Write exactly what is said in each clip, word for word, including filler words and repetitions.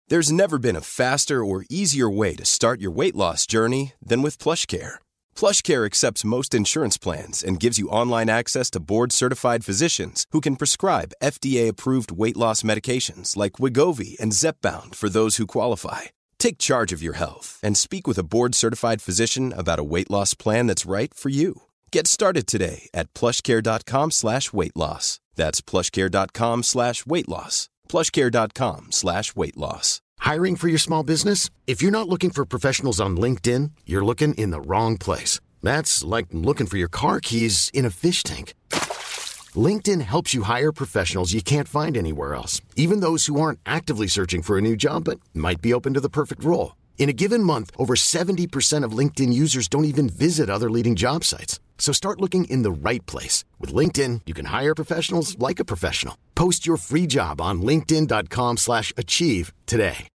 There's never been a faster or easier way to start your weight loss journey than with PlushCare. PlushCare accepts most insurance plans and gives you online access to board-certified physicians who can prescribe F D A-approved weight loss medications like Wegovy and Zepbound for those who qualify. Take charge of your health and speak with a board-certified physician about a weight loss plan that's right for you. Get started today at plushcare.com slash weight loss. That's plushcare.com slash weight loss. plushcare.com slash weight loss. Hiring for your small business? If you're not looking for professionals on LinkedIn, you're looking in the wrong place. That's like looking for your car keys in a fish tank. LinkedIn helps you hire professionals you can't find anywhere else, even those who aren't actively searching for a new job but might be open to the perfect role. In a given month, over seventy percent of LinkedIn users don't even visit other leading job sites. So start looking in the right place. With LinkedIn, you can hire professionals like a professional. Post your free job on linkedin.com slash achieve today.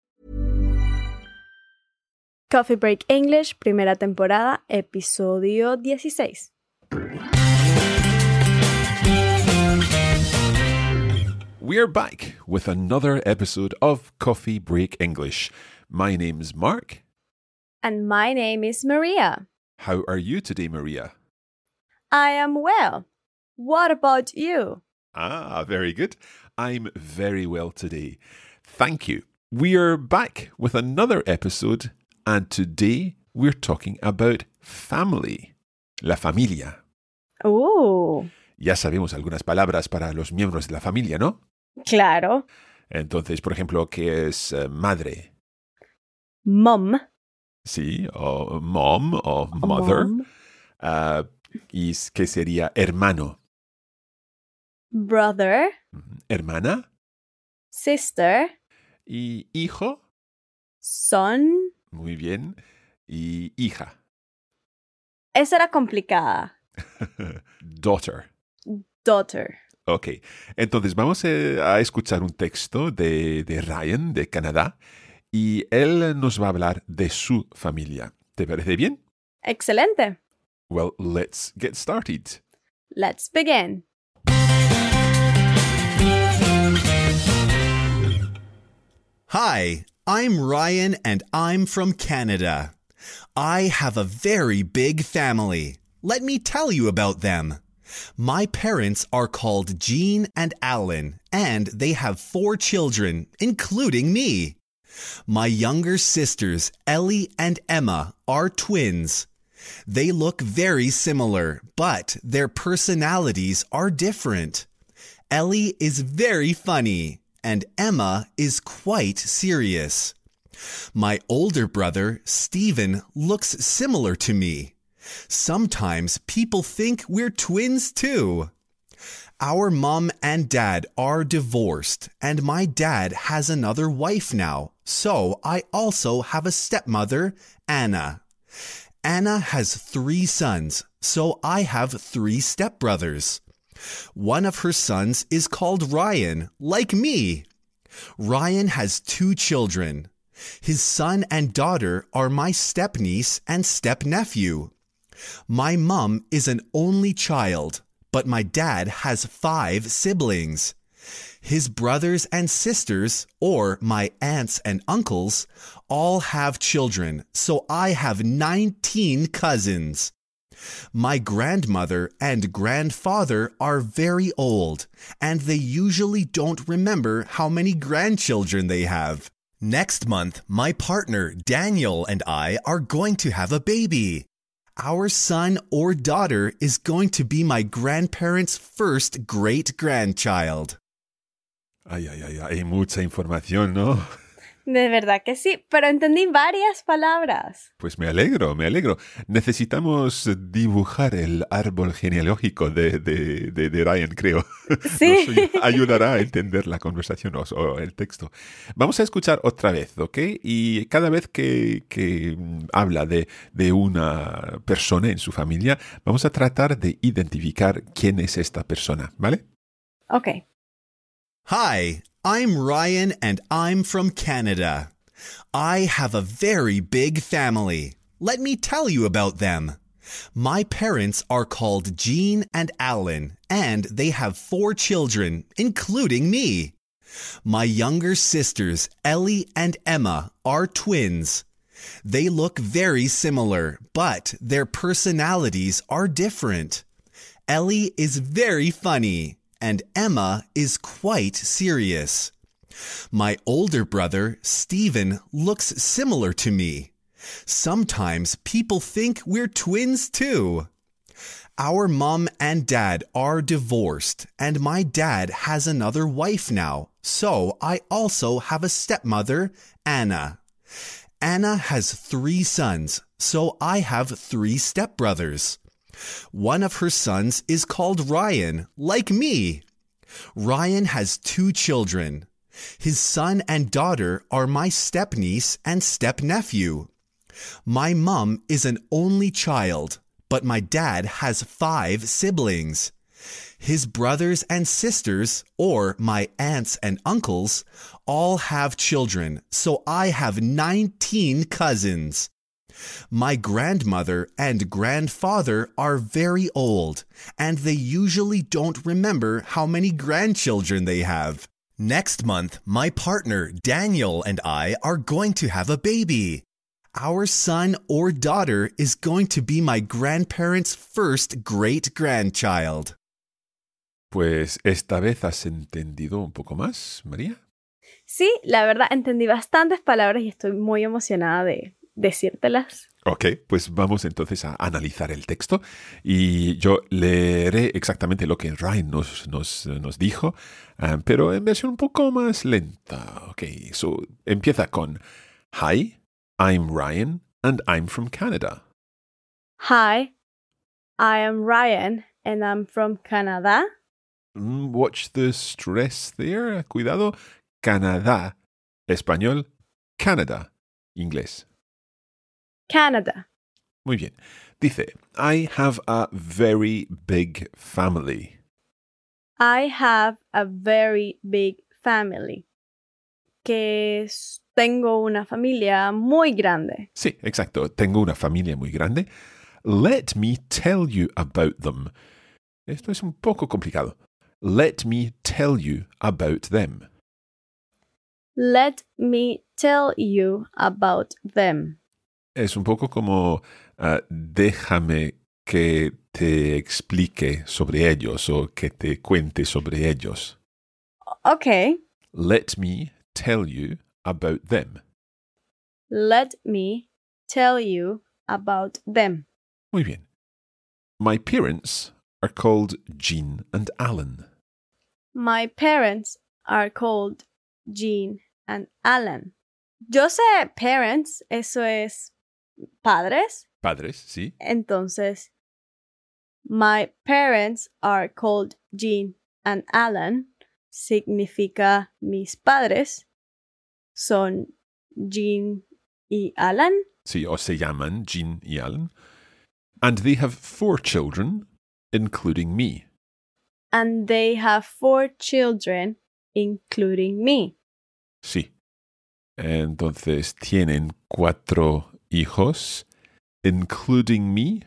Coffee Break English, primera temporada, episodio dieciséis. We're back with another episode of Coffee Break English. My name's Mark. And my name is Maria. How are you today, Maria? I am well. What about you? Ah, very good. I'm very well today. Thank you. We are back with another episode, and today we're talking about family. La familia. Oh. Ya sabemos algunas palabras para los miembros de la familia, ¿no? Claro. Entonces, por ejemplo, ¿qué es uh, madre? Mom. Sí, o mom, o mother. Mom. Uh, ¿Y qué sería hermano? Brother. Hermana. Sister. ¿Y hijo? Son. Muy bien. ¿Y hija? Esa era complicada. Daughter. Daughter. Ok, entonces vamos a escuchar un texto de, de Ryan, de Canadá, y él nos va a hablar de su familia. ¿Te parece bien? Excelente. Well, let's get started. Let's begin. Hi, I'm Ryan and I'm from Canada. I have a very big family. Let me tell you about them. My parents are called Jean and Alan, and they have four children, including me. My younger sisters, Ellie and Emma, are twins. They look very similar, but their personalities are different. Ellie is very funny, and Emma is quite serious. My older brother, Stephen, looks similar to me. Sometimes people think we're twins too. Our mom and dad are divorced, and my dad has another wife now, so I also have a stepmother, Anna. Anna has three sons, so I have three stepbrothers. One of her sons is called Ryan, like me. Ryan has two children. His son and daughter are my stepniece and stepnephew. My mom is an only child, but my dad has five siblings. His brothers and sisters, or my aunts and uncles, all have children, so I have nineteen cousins. My grandmother and grandfather are very old, and they usually don't remember how many grandchildren they have. Next month, my partner Daniel and I are going to have a baby. Our son or daughter is going to be my grandparents' first great-grandchild. Ay, ay, ay, hay mucha información, ¿no? De verdad que sí, pero entendí varias palabras. Pues me alegro, me alegro. Necesitamos dibujar el árbol genealógico de, de, de, de Ryan, creo. Sí. Nos ayudará a entender la conversación o, o el texto. Vamos a escuchar otra vez, ¿ok? Y cada vez que, que habla de, de una persona en su familia, vamos a tratar de identificar quién es esta persona, ¿vale? Ok. Hi, I'm Ryan and I'm from Canada. I have a very big family. Let me tell you about them. My parents are called Jean and Alan, and they have four children, including me. My younger sisters, Ellie and Emma, are twins. They look very similar, but their personalities are different. Ellie is very funny, and Emma is quite serious. My older brother, Stephen, looks similar to me. Sometimes people think we're twins too. Our mom and dad are divorced, and my dad has another wife now, so I also have a stepmother, Anna. Anna has three sons, so I have three stepbrothers. One of her sons is called Ryan, like me. Ryan has two children. His son and daughter are my stepniece and stepnephew. My mom is an only child, but my dad has five siblings. His brothers and sisters, or my aunts and uncles, all have children, so I have nineteen cousins. My grandmother and grandfather are very old, and they usually don't remember how many grandchildren they have. Next month, my partner Daniel and I are going to have a baby. Our son or daughter is going to be my grandparents' first great-grandchild. Pues esta vez has entendido un poco más, María. Sí, la verdad entendí bastantes palabras y estoy muy emocionada de decírtelas. Ok, pues vamos entonces a analizar el texto y yo leeré exactamente lo que Ryan nos, nos, nos dijo, um, pero en versión un poco más lenta. Ok, so empieza con Hi, I'm Ryan and I'm from Canada. Hi, I am Ryan and I'm from Canada. Mm, watch the stress there. Cuidado. Canadá. Español. Canada. Inglés. Canada. Muy bien. Dice, I have a very big family. I have a very big family. Que es, tengo una familia muy grande. Sí, exacto. Tengo una familia muy grande. Let me tell you about them. Esto es un poco complicado. Let me tell you about them. Let me tell you about them. Es un poco como uh, déjame que te explique sobre ellos o que te cuente sobre ellos. Okay. Let me tell you about them. Let me tell you about them. Muy bien. My parents are called Jean and Alan. My parents are called Jean and Alan. Yo sé parents, eso es padres. Padres, sí. Entonces, my parents are called Jean and Alan. Significa mis padres son Jean y Alan. Sí, o se llaman Jean y Alan. And they have four children, including me. And they have four children, including me. Sí. Entonces tienen cuatro hijos, including me.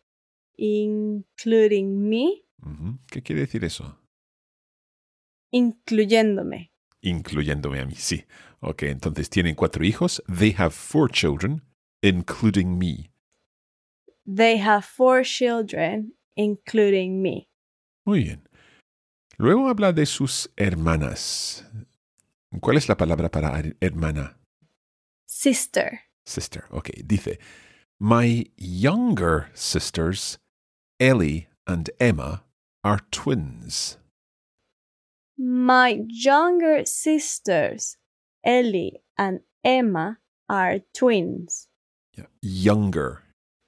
Including me. Uh-huh. ¿Qué quiere decir eso? Incluyéndome. Incluyéndome a mí, sí. Ok, entonces tienen cuatro hijos. They have four children, including me. They have four children, including me. Muy bien. Luego habla de sus hermanas. ¿Cuál es la palabra para hermana? Sister. Sister, ok. Dice, my younger sisters, Ellie and Emma, are twins. My younger sisters, Ellie and Emma, are twins. Yeah. Younger.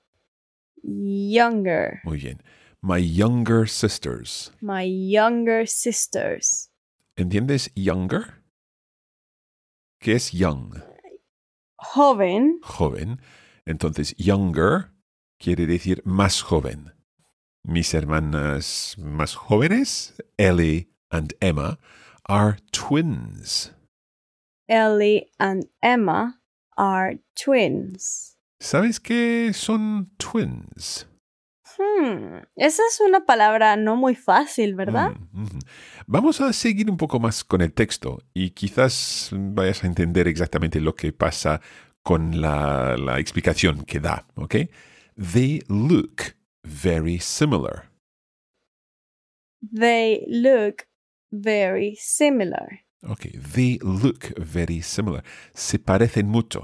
Younger. Muy bien. My younger sisters. My younger sisters. ¿Entiendes younger? ¿Qué es young? Joven. Joven. Entonces, younger quiere decir más joven. Mis hermanas más jóvenes, Ellie and Emma, are twins. Ellie and Emma are twins. ¿Sabes qué son twins? Hmm, esa es una palabra no muy fácil, ¿verdad? Mm, mm. Vamos a seguir un poco más con el texto y quizás vayas a entender exactamente lo que pasa con la, la explicación que da, ¿ok? They look very similar. They look very similar. Ok, they look very similar. Se parecen mucho.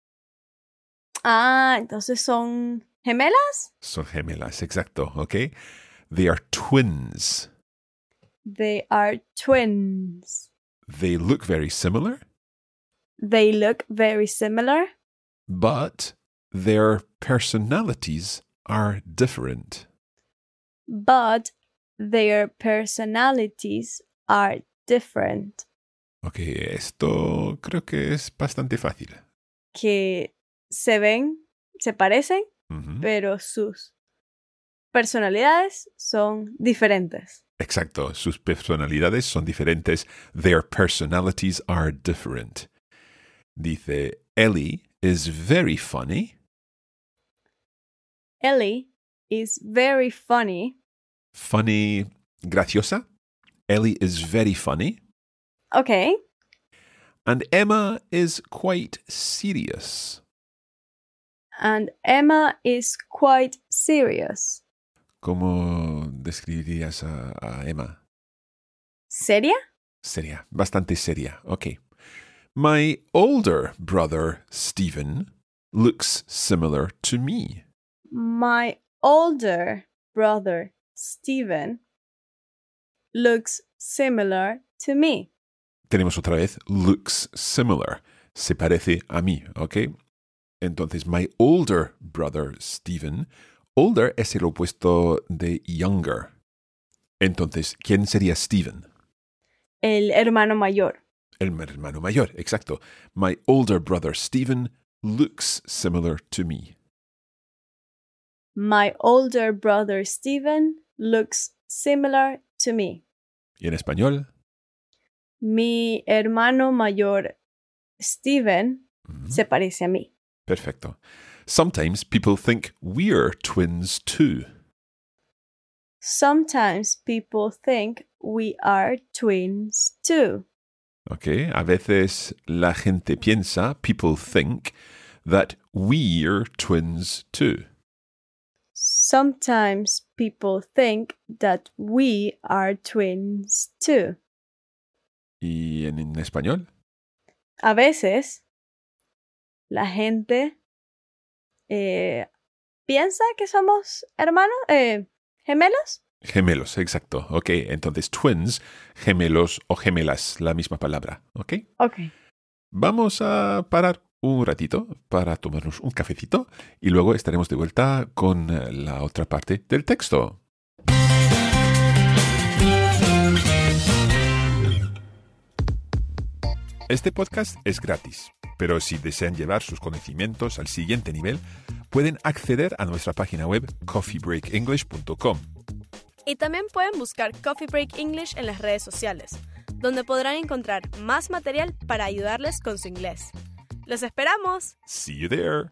Ah, entonces son gemelas? Son gemelas, exacto, ok. They are twins. They are twins. They look very similar, They look very similar, but their personalities are different. but their personalities are different. Ok, esto creo que es bastante fácil. Que se ven, se parecen, Ujú. pero sus personalidades son diferentes. Exacto, sus personalidades son diferentes. Their personalities are different. Dice, Ellie is very funny. Ellie is very funny. Funny, graciosa. Ellie is very funny. Okay. And Emma is quite serious. And Emma is quite serious. ¿Cómo describirías a, a Emma? ¿Seria? Seria, bastante seria. Ok. My older brother, Stephen, looks similar to me. My older brother, Stephen, looks similar to me. Tenemos otra vez looks similar. Se parece a mí, ¿ok? Entonces, my older brother, Stephen. Older es el opuesto de younger. Entonces, ¿quién sería Stephen? El hermano mayor. El hermano mayor, exacto. My older brother, Stephen, looks similar to me. My older brother, Stephen, looks similar to me. ¿Y en español? Mi hermano mayor, Stephen, Mm, se parece a mí. perfecto. Sometimes people think we're twins too. Sometimes people think we are twins too. Okay, a veces la gente piensa, people think, that we're twins too. Sometimes people think that we are twins too. ¿Y en, en español? A veces la gente eh, piensa que somos hermanos, eh, gemelos. Gemelos, exacto. Ok, entonces twins, gemelos o gemelas, la misma palabra. Ok. Ok. Vamos a parar un ratito para tomarnos un cafecito y luego estaremos de vuelta con eh, la otra parte del texto. Este podcast es gratis, pero si desean llevar sus conocimientos al siguiente nivel, pueden acceder a nuestra página web coffee break english punto com. Y también pueden buscar Coffee Break English en las redes sociales, donde podrán encontrar más material para ayudarles con su inglés. ¡Los esperamos! See you there.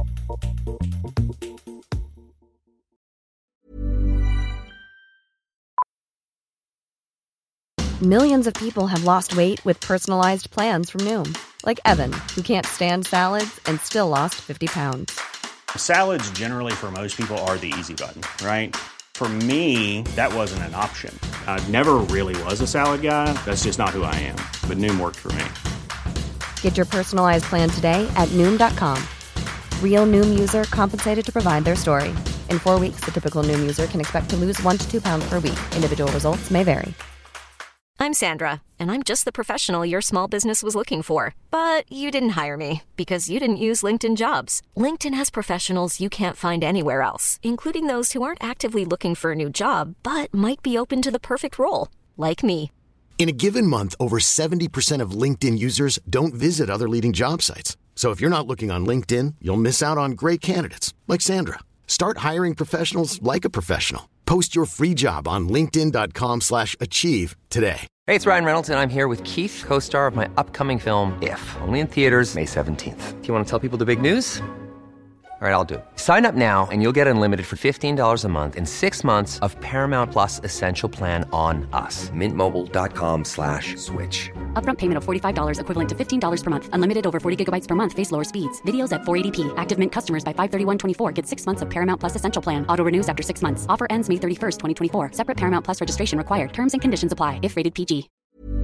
Millions of people have lost weight with personalized plans from Noom, like Evan, who can't stand salads and still lost fifty pounds. Salads generally for most people are the easy button, right? For me, that wasn't an option. I never really was a salad guy. That's just not who I am. But Noom worked for me. Get your personalized plan today at Noom dot com. Real Noom user compensated to provide their story. In four weeks, the typical Noom user can expect to lose one to two pounds per week. Individual results may vary. I'm Sandra, and I'm just the professional your small business was looking for. But you didn't hire me because you didn't use LinkedIn Jobs. LinkedIn has professionals you can't find anywhere else, including those who aren't actively looking for a new job, but might be open to the perfect role, like me. In a given month, over seventy percent of LinkedIn users don't visit other leading job sites. So if you're not looking on LinkedIn, you'll miss out on great candidates like Sandra. Start hiring professionals like a professional. Post your free job on linkedin dot com slash achieve today. Hey, it's Ryan Reynolds, and I'm here with Keith, co-star of my upcoming film, If, only in theaters May seventeenth. Do you want to tell people the big news? All right, I'll do it. Sign up now and you'll get unlimited for fifteen dollars a month and six months of Paramount Plus Essential Plan on us. Mint Mobile dot com slash switch. Upfront payment of forty-five dollars equivalent to fifteen dollars per month. Unlimited over forty gigabytes per month. Face lower speeds. Videos at four eighty p. Active Mint customers by five thirty-one twenty-four get six months of Paramount Plus Essential Plan. Auto renews after six months. Offer ends May thirty-first, twenty twenty-four. Separate Paramount Plus registration required. Terms and conditions apply if rated P G.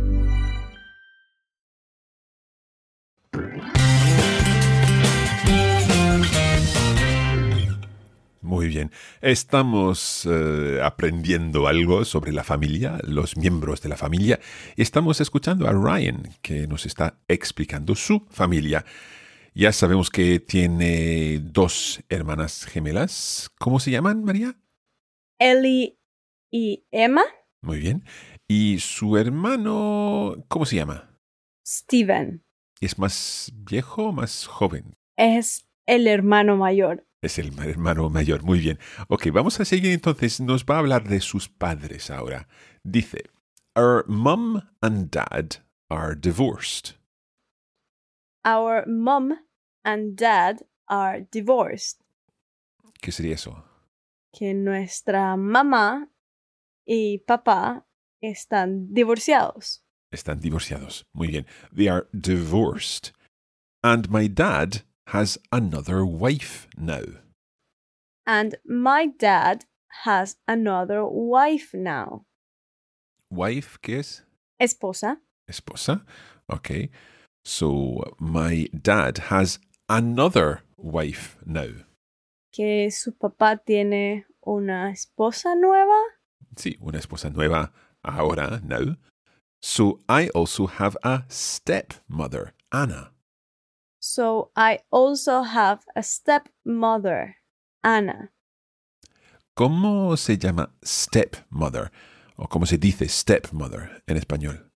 Muy bien. Estamos uh, aprendiendo algo sobre la familia, los miembros de la familia. Y estamos escuchando a Ryan, que nos está explicando su familia. Ya sabemos que tiene dos hermanas gemelas. ¿Cómo se llaman, María? Ellie y Emma. Muy bien. ¿Y su hermano, cómo se llama? Steven. ¿Es más viejo o más joven? Es el hermano mayor. Es el hermano mayor. Muy bien. Ok, vamos a seguir entonces. Nos va a hablar de sus padres ahora. Dice, Our mom and dad are divorced. Our mom and dad are divorced. ¿Qué sería eso? Que nuestra mamá y papá están divorciados. Están divorciados. Muy bien. They are divorced. And my dad has another wife now. And my dad has another wife now. Wife, ¿qué es? Esposa. Esposa. Okay. So my dad has another wife now. Que su papá tiene una esposa nueva. Sí, una esposa nueva ahora, now. So I also have a stepmother, Anna. So I also have a stepmother, Anna. ¿Cómo se llama stepmother? ¿O cómo se dice stepmother en español?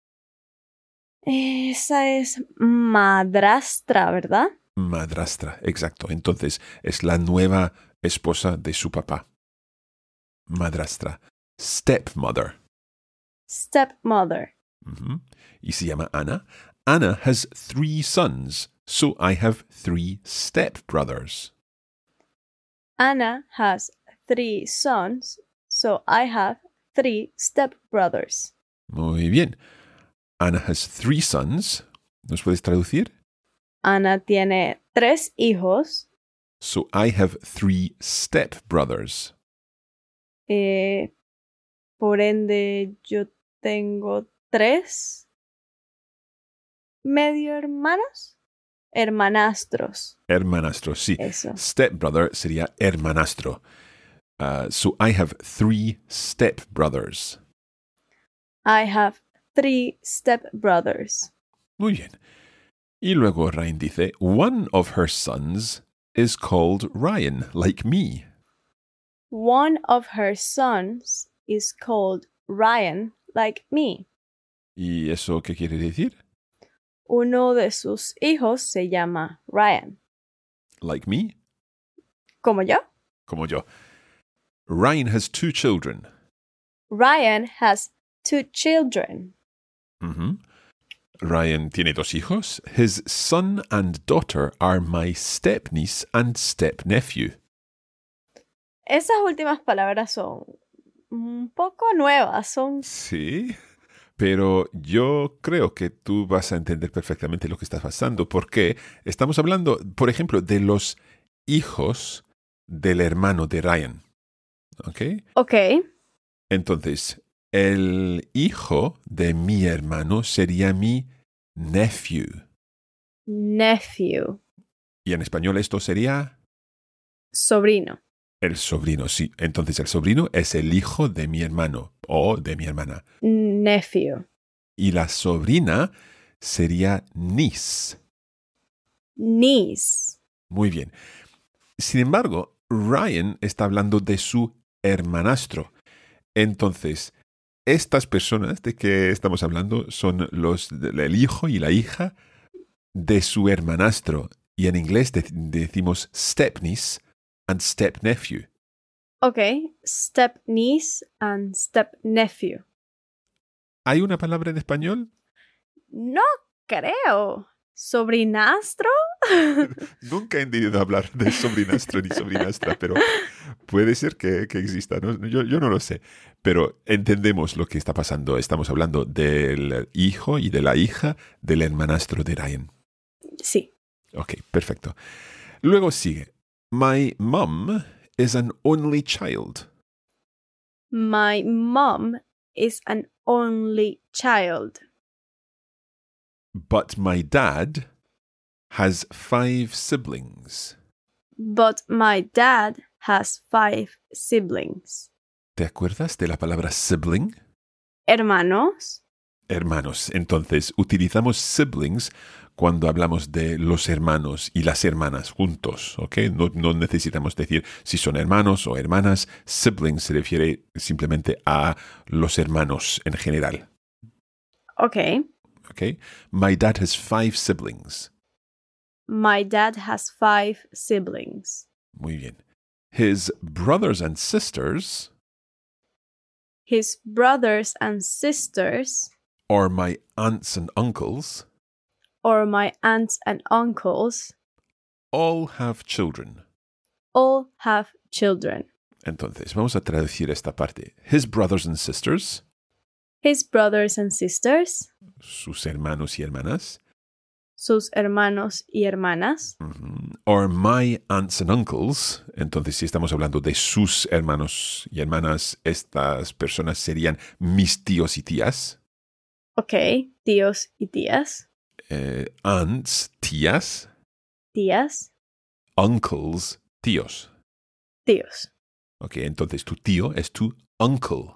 Esa es madrastra, ¿verdad? Madrastra, exacto. Entonces, es la nueva esposa de su papá. Madrastra. Stepmother. Stepmother. Uh-huh. Y se llama Anna. Anna has three sons. So I have three stepbrothers. Anna has three sons, so I have three stepbrothers. Muy bien. Anna has three sons. ¿Nos puedes traducir? Ana tiene tres hijos. So I have three stepbrothers. Eh, por ende, yo tengo tres medio hermanos. Hermanastros. Hermanastros, sí. Eso. Stepbrother sería hermanastro. Uh, so I have three stepbrothers. I have three stepbrothers. Muy bien. Y luego Ryan dice, one of her sons is called Ryan, like me. One of her sons is called Ryan, like me. ¿Y eso qué quiere decir? Uno de sus hijos se llama Ryan. Like me? ¿Como yo? Como yo. Ryan has two children. Ryan has two children. Mm-hmm. Ryan tiene dos hijos. His son and daughter are my stepniece and stepnephew. Esas últimas palabras son un poco nuevas. Son... Sí, pero yo creo que tú vas a entender perfectamente lo que está pasando, porque estamos hablando, por ejemplo, de los hijos del hermano de Ryan. ¿Ok? Ok. Entonces, el hijo de mi hermano sería mi nephew. Nephew. Y en español esto sería... Sobrino. El sobrino, sí. Entonces el sobrino es el hijo de mi hermano o de mi hermana. Nephew. Y la sobrina sería niece. Niece. Muy bien. Sin embargo, Ryan está hablando de su hermanastro. Entonces, estas personas de que estamos hablando son los, el hijo y la hija de su hermanastro. Y en inglés de, decimos stepniece and stepnephew. Ok, stepniece and stepnephew. ¿Hay una palabra en español? No creo. ¿Sobrinastro? Nunca he entendido hablar de sobrinastro ni sobrinastra, pero puede ser que, que exista, ¿no? Yo, yo no lo sé. Pero entendemos lo que está pasando. Estamos hablando del hijo y de la hija del hermanastro de Ryan. Sí. Ok, perfecto. Luego sigue. My mom is an only child. My mom is an only child. But my dad has five siblings. But my dad has five siblings. ¿Te acuerdas de la palabra sibling? Hermanos. Hermanos. Entonces, utilizamos siblings cuando hablamos de los hermanos y las hermanas juntos, ¿ok? No, no necesitamos decir si son hermanos o hermanas. Siblings se refiere simplemente a los hermanos en general. Ok. Okay. My dad has five siblings. My dad has five siblings. Muy bien. His brothers and sisters His brothers and sisters, or my aunts and uncles, or my aunts and uncles, all have children. all have children. Entonces, vamos a traducir esta parte. His brothers and sisters, His brothers and sisters, sus hermanos y hermanas, sus hermanos y hermanas, mm-hmm, or my aunts and uncles. Entonces, si estamos hablando de sus hermanos y hermanas, estas personas serían mis tíos y tías. ok, tíos y tías, Eh, aunts, tías. tías, Uncles, tíos. tíos, Ok, entonces tu tío es tu uncle.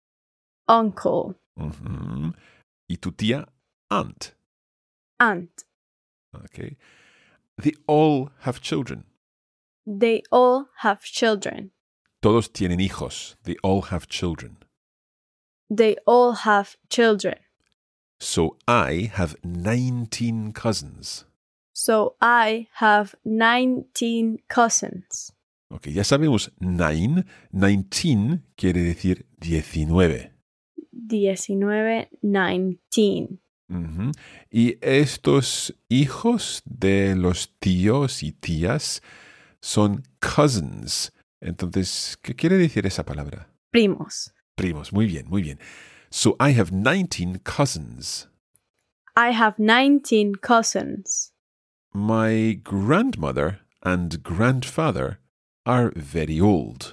uncle, Mm-hmm. Y tu tía, aunt. aunt. Okay. They all have children. They all have children. Todos tienen hijos. They all have children. They all have children. So I have nineteen cousins. So I have nineteen cousins. Ok, ya sabemos nine. Nineteen quiere decir diecinueve. Diecinueve, nineteen. Ujú. Y estos hijos de los tíos y tías son cousins. Entonces, ¿qué quiere decir esa palabra? Primos. Primos. Muy bien, muy bien. So I have nineteen cousins. I have nineteen cousins. My grandmother and grandfather are very old.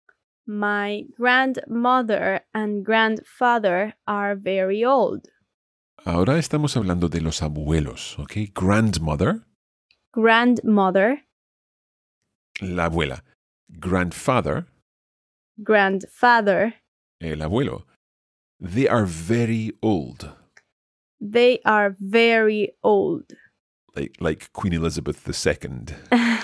My grandmother and grandfather are very old. Ahora estamos hablando de los abuelos, ¿ok? Grandmother, Grandmother, la abuela. Grandfather, grandfather, el abuelo. They are very old. they are very old. Like, like Queen Elizabeth the Second.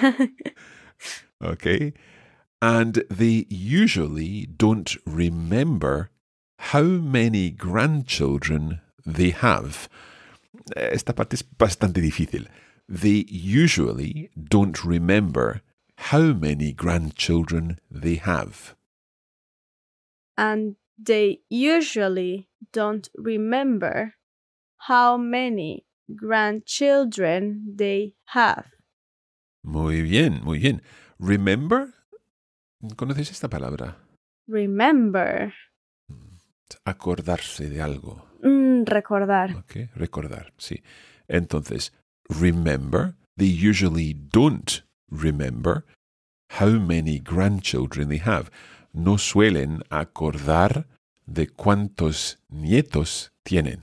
Okay? And they usually don't remember how many grandchildren they have. Esta parte es bastante difícil. They usually don't remember how many grandchildren they have. And they usually don't remember how many grandchildren they have. Muy bien, muy bien. Remember? ¿Conoces esta palabra? Remember. Acordarse de algo. Mm, recordar. Okay, recordar, sí. Entonces, remember, they usually don't remember how many grandchildren they have. No suelen acordar de cuántos nietos tienen.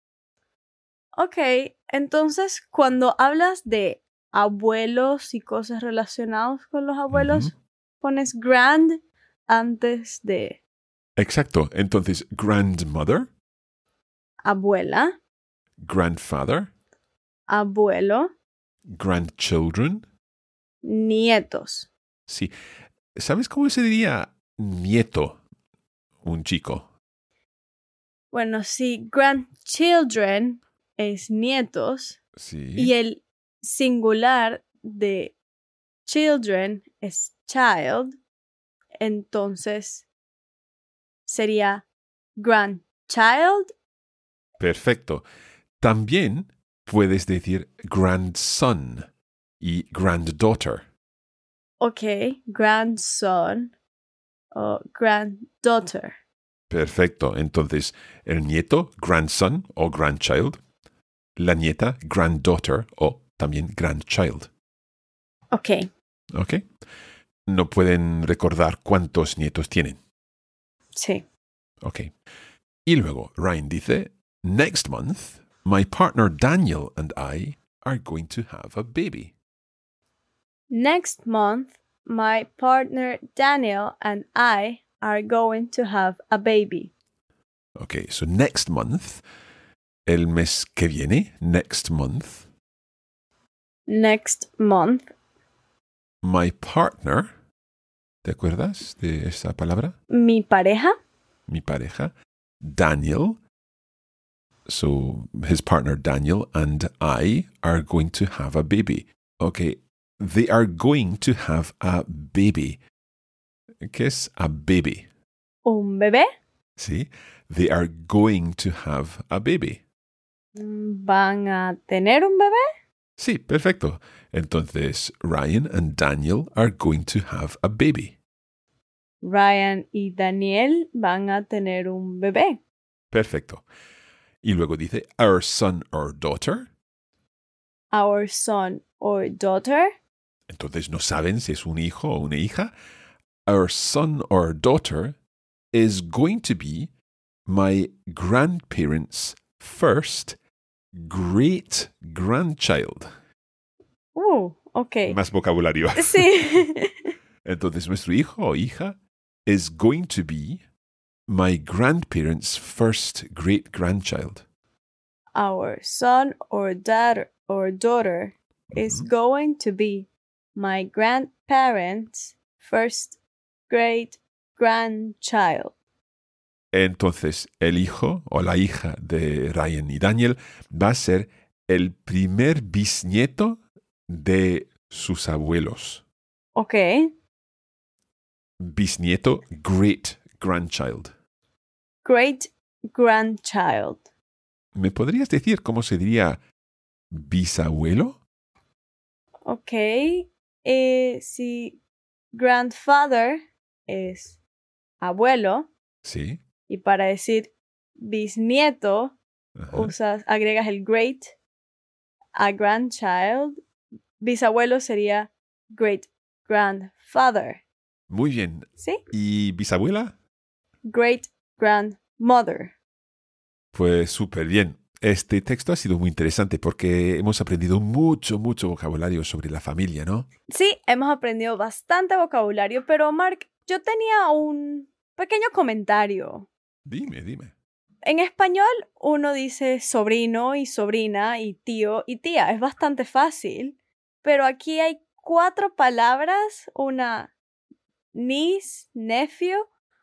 Ok, entonces cuando hablas de abuelos y cosas relacionadas con los abuelos, Ujú. pones grand antes de Exacto. Entonces, grandmother, abuela, grandfather, abuelo, grandchildren. nietos. Sí. ¿Sabes cómo se diría nieto? Un chico. Bueno, sí, grandchildren es nietos Sí. y el singular de children es child, entonces sería grandchild. Perfecto. También puedes decir grandson. y granddaughter. Ok, grandson o granddaughter. Perfecto. Entonces, el nieto, grandson o grandchild. La nieta, granddaughter o también grandchild. Ok. ¿Ok? No pueden recordar cuántos nietos tienen. Sí. Ok. Y luego, Ryan dice, next month, my partner Daniel and I are going to have a baby. Next month, my partner Daniel and I are going to have a baby. Ok, so next month, el mes que viene, next month, Next month, my partner, ¿te acuerdas de esa palabra? mi pareja, Mi pareja, Daniel, so his partner Daniel and I are going to have a baby. Okay, they are going to have a baby. ¿Qué es a baby? un bebé, Sí, they are going to have a baby. van a tener un bebé. Sí, perfecto. Entonces, Ryan and Daniel are going to have a baby. Ryan y Daniel van a tener un bebé. Perfecto. Y luego dice, our son or daughter. Our son or daughter. Entonces no saben si es un hijo o una hija. Our son or daughter is going to be my grandparents' first great grandchild. Uh, ok. Más vocabulario. Sí. Entonces nuestro hijo o hija is going to be my grandparents' first great grandchild. Our son or daughter or daughter is going to be my grandparents' first great grandchild. Entonces el hijo o la hija de Ryan y Daniel va a ser el primer bisnieto de sus abuelos. Ok. Bisnieto, great grandchild. Great grandchild. ¿Me podrías decir cómo se diría bisabuelo? Ok. Eh, si grandfather es abuelo, Sí. y para decir bisnieto, Ajá. usas, agregas el great a grandchild. Bisabuelo sería great grandfather. Muy bien. ¿Sí? ¿Y bisabuela? Great grandmother. Pues súper bien. Este texto ha sido muy interesante porque hemos aprendido mucho, mucho vocabulario sobre la familia, ¿no? Sí, hemos aprendido bastante vocabulario, pero Mark, yo tenía un pequeño comentario. Dime, dime. En español uno dice sobrino y sobrina y tío y tía. Es bastante fácil, pero aquí hay cuatro palabras, una niece, nephew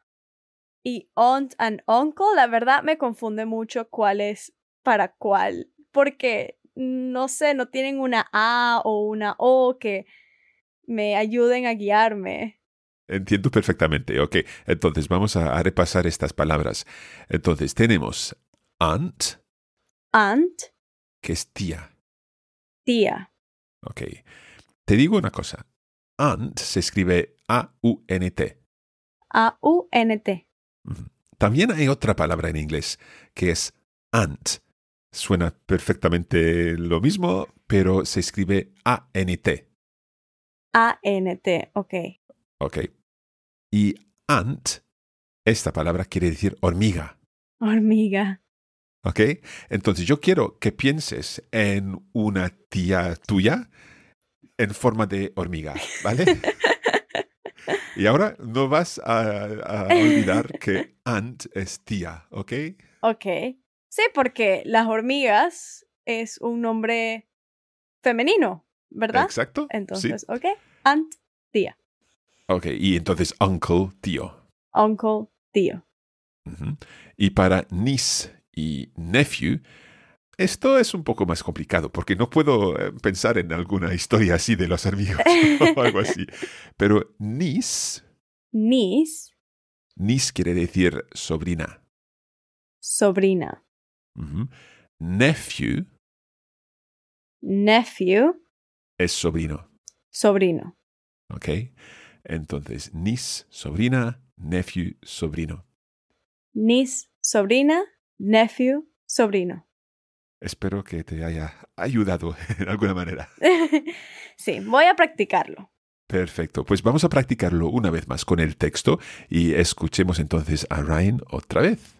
y aunt and uncle. La verdad me confunde mucho cuál es para cuál, porque no sé, no tienen una A o una O que me ayuden a guiarme. Entiendo perfectamente. Ok, entonces vamos a, a repasar estas palabras. Entonces tenemos aunt, Aunt, que es tía. tía. Ok. Te digo una cosa. Aunt se escribe A U N T. A U N T. También hay otra palabra en inglés que es aunt. Suena perfectamente lo mismo, pero se escribe A N T. A N T, ok. Ok. Y aunt, esta palabra quiere decir hormiga. Hormiga. ¿Ok? Entonces yo quiero que pienses en una tía tuya en forma de hormiga, ¿vale? Y ahora no vas a, a olvidar que aunt es tía, ¿ok? Ok. Sí, porque las hormigas es un nombre femenino, ¿verdad? Exacto. Entonces, Sí. ok. Aunt, tía. Ok, y entonces uncle, tío. Uncle, tío. Ujú. Y para niece y nephew, esto es un poco más complicado porque no puedo eh, pensar en alguna historia así de los amigos o algo así. Pero niece, Niece, niece quiere decir sobrina. sobrina. Ujú. Nephew, Nephew, es sobrino. Sobrino. ¿Ok? Entonces, niece, sobrina, nephew, sobrino. Niece, sobrina, nephew, sobrino. Espero que te haya ayudado en alguna manera. Sí, voy a practicarlo. Perfecto, pues vamos a practicarlo una vez más con el texto y escuchemos entonces a Ryan otra vez.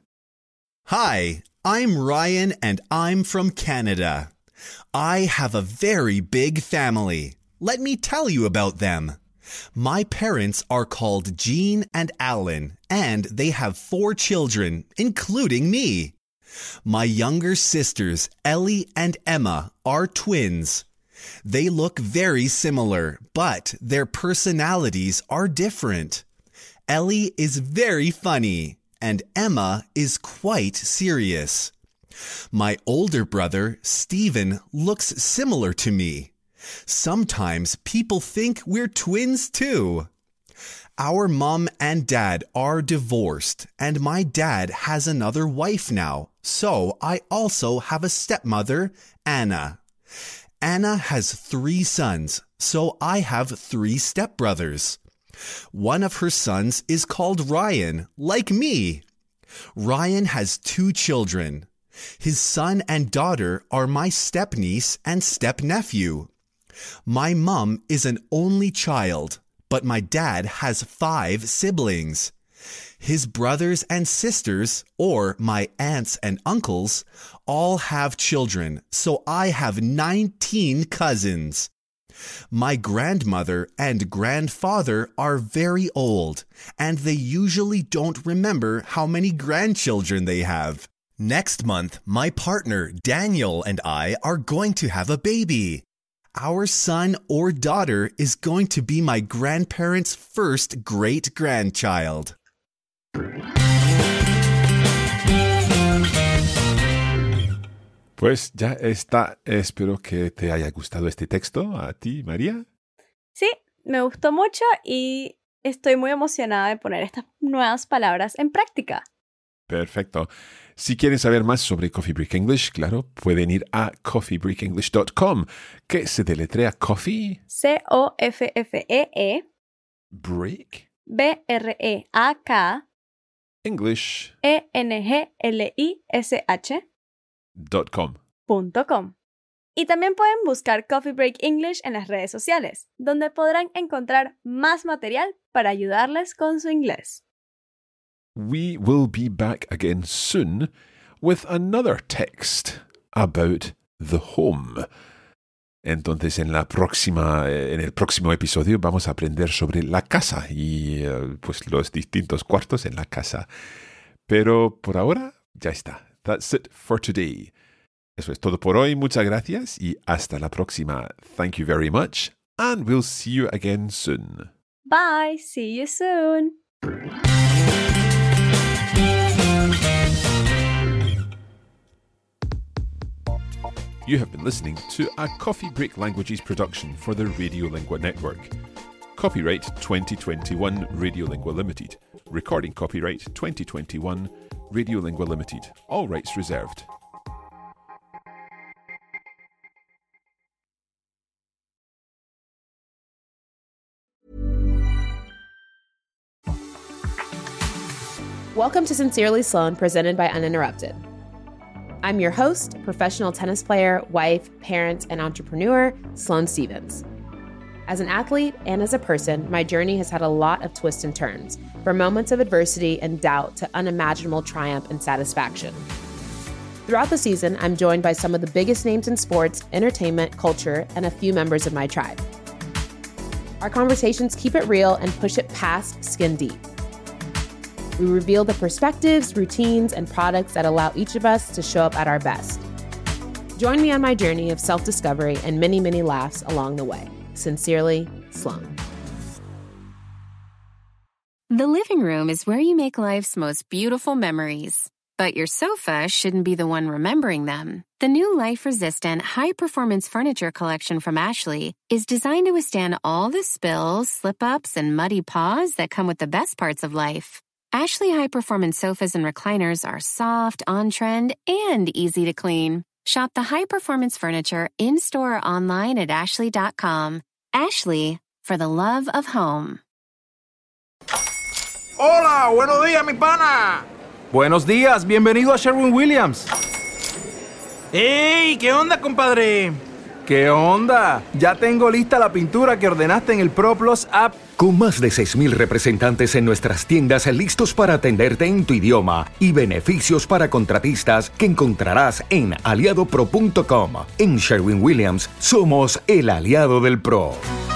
Hi, I'm Ryan and I'm from Canada. I have a very big family. Let me tell you about them. My parents are called Jean and Alan, and they have four children, including me. My younger sisters, Ellie and Emma, are twins. They look very similar, but their personalities are different. Ellie is very funny, and Emma is quite serious. My older brother, Stephen, looks similar to me. Sometimes people think we're twins too. Our mom and dad are divorced, and my dad has another wife now, so I also have a stepmother, Anna. Anna has three sons, so I have three stepbrothers. One of her sons is called Ryan, like me. Ryan has two children. His son and daughter are my stepniece and stepnephew. My mom is an only child, but my dad has five siblings. His brothers and sisters, or my aunts and uncles, all have children, so I have nineteen cousins. My grandmother and grandfather are very old, and they usually don't remember how many grandchildren they have. Next month, my partner Daniel and I are going to have a baby. Our son or daughter is going to be my grandparents' first great-grandchild. Pues ya está. Espero que te haya gustado este texto. ¿A ti, María? Sí, me gustó mucho y estoy muy emocionada de poner estas nuevas palabras en práctica. Perfecto. Si quieren saber más sobre Coffee Break English, claro, pueden ir a coffee break english dot com, que se deletrea Coffee. C O F F E E. Break. B R E A K. English. E N G L I S H. Dot com. Punto com. Y también pueden buscar Coffee Break English en las redes sociales, donde podrán encontrar más material para ayudarles con su inglés. We will be back again soon with another text about the home. Entonces, en la próxima, en el próximo episodio vamos a aprender sobre la casa y uh, pues los distintos cuartos en la casa. Pero por ahora ya está. That's it for today. Eso es todo por hoy. Muchas gracias y hasta la próxima. Thank you very much, and we'll see you again soon. Bye. See you soon. You have been listening to a Coffee Break Languages production for the Radiolingua Network. Copyright twenty twenty-one Radiolingua Limited. Recording copyright twenty twenty-one Radiolingua Limited. All rights reserved. Welcome to Sincerely Sloan, presented by Uninterrupted. I'm your host, professional tennis player, wife, parent, and entrepreneur, Sloane Stevens. As an athlete and as a person, my journey has had a lot of twists and turns, from moments of adversity and doubt to unimaginable triumph and satisfaction. Throughout the season, I'm joined by some of the biggest names in sports, entertainment, culture, and a few members of my tribe. Our conversations keep it real and push it past skin deep. We reveal the perspectives, routines, and products that allow each of us to show up at our best. Join me on my journey of self-discovery and many, many laughs along the way. Sincerely, Sloane. The living room is where you make life's most beautiful memories. But your sofa shouldn't be the one remembering them. The new life-resistant, high-performance furniture collection from Ashley is designed to withstand all the spills, slip-ups, and muddy paws that come with the best parts of life. Ashley high-performance sofas and recliners are soft, on-trend, and easy to clean. Shop the high-performance furniture in-store or online at ashley dot com. Ashley, for the love of home. Hola, buenos días, mi pana. Buenos días, bienvenido a Sherwin-Williams. ¡Ey! ¿Qué onda, compadre? ¿Qué onda? Ya tengo lista la pintura que ordenaste en el ProPlus app. Con más de seis mil representantes en nuestras tiendas listos para atenderte en tu idioma y beneficios para contratistas que encontrarás en aliado pro punto com. En Sherwin-Williams somos el aliado del pro.